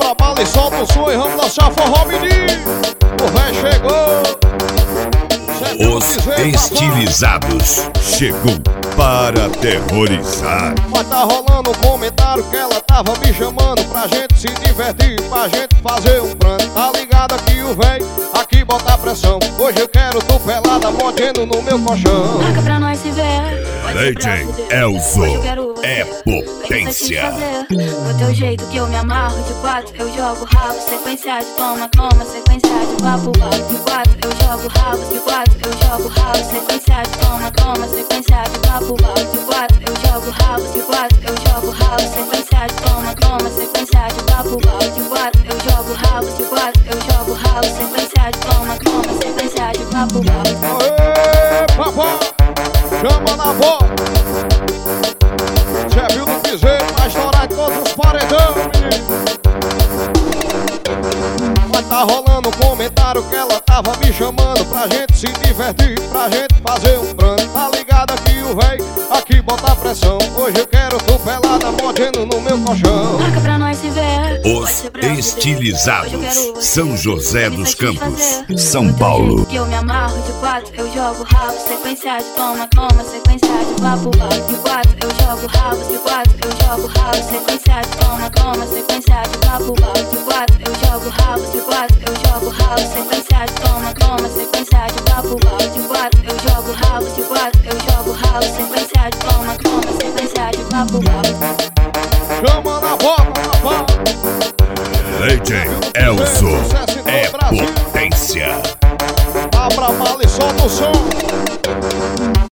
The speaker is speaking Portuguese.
Abra a bala e solta o som e vamos dançar forró, menino. O véi chegou. Os estilizados chegou para aterrorizar. Mas tá rolando um comentário que ela tava me chamando pra gente se divertir, pra gente fazer um plano. Tá ligado aqui o véi, aqui bota pressão. Hoje eu quero tu pelada, mordendo no meu colchão. Marca pra nós se ver. DJ Elzo é potência. Do teu jeito que eu me amarro, de quatro eu jogo rabo. Sequência de toma, toma, sequência de papo, papo. De quatro eu jogo rabo, de quatro eu jogo rabo. Sequência de toma, toma, sequência de papo, papo. De quatro eu jogo rabo, de quatro eu jogo rabo. Sequência de toma, toma, sequência de papo, papo. De quatro eu jogo rabo, de quatro eu jogo rabo. Sequência de toma, toma, sequência de papo, papo. Aê, papai, chama na bola. Cê viu no piseiro, vai estourar em todos os paredão, menino. Mas tá rolando um comentário que ela tava me chamando pra gente se divertir, pra gente fazer um plano. Tá ligado aqui o véi, aqui bota pressão. Hoje eu quero tu pelada, mordendo no meu colchão. Marca pra nós se ver. Os estilizados, São José dos Campos, São Paulo. Que eu me amarro, de quatro eu jogo rabo. Sequência de toma, toma, sequência de papo, papo. De quatro eu jogo rabo, de quatro eu jogo rabo. Sequência de toma, toma, sequência de papo, papo. De quatro eu jogo rabo, de quatro eu jogo rabo. Sequência de toma, toma, sequência de papo, papo. De quatro eu jogo rabo, de quatro eu jogo rabo. Sequência de toma, toma, sequência de papo, papo. Chama na bola, papai. DJ Elzo é potência. Abra a bala e solta o som.